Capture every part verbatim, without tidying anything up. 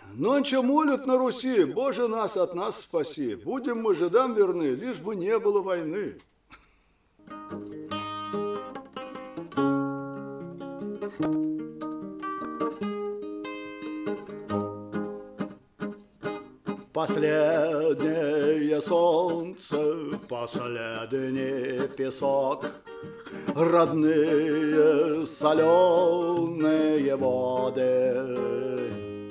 Нонче молят на Руси: Боже, нас от нас спаси. Будем мы жидам верны, лишь бы не было войны. Последнее солнце, последний песок, родные соленые воды.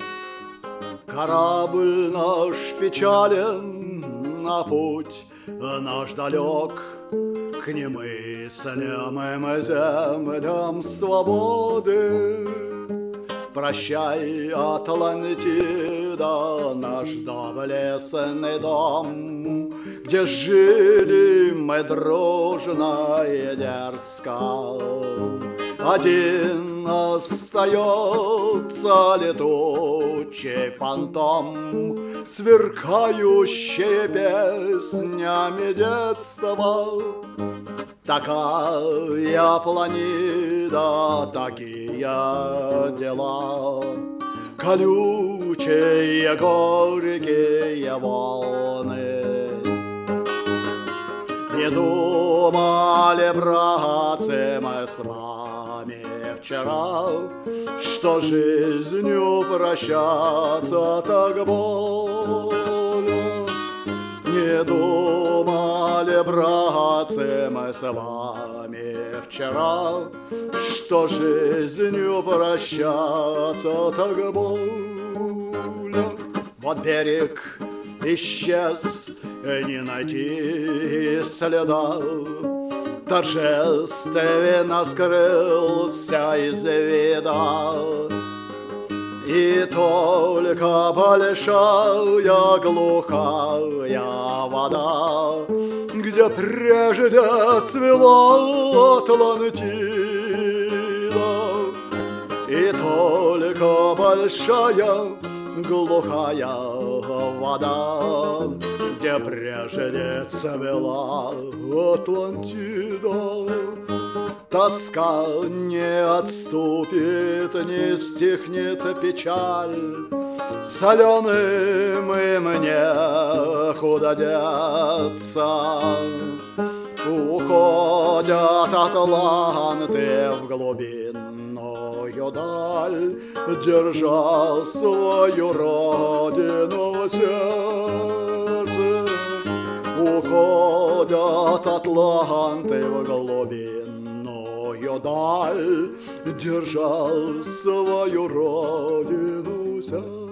Корабль наш печален, на путь наш далек к немыслимым землям свободы. Прощай, Атлантида, наш доблестный дом, где жили мы дружно и дерзко. Один остается летучий фантом, сверкающий песнями детства. Такая планета, такие дела, колючие, горькие волны. Не думали, братцы, мы с вами вчера, что жизнью прощаться так больно. Не думали, братцы, мы с вами вчера, что жизнью прощаться так больно. Вот берег исчез, не найти следа, торжественно скрылся из вида. И только большая глухая вода, где прежде цвела Атлантида. И только большая глухая вода, где прежде цвела Атлантида. Тоска не отступит, не стихнет печаль, соленым им некуда деться. Уходят атланты в глубинную даль, держа свою родину в сердце. Уходят атланты в глубинную даль, держа свою родину в сердце.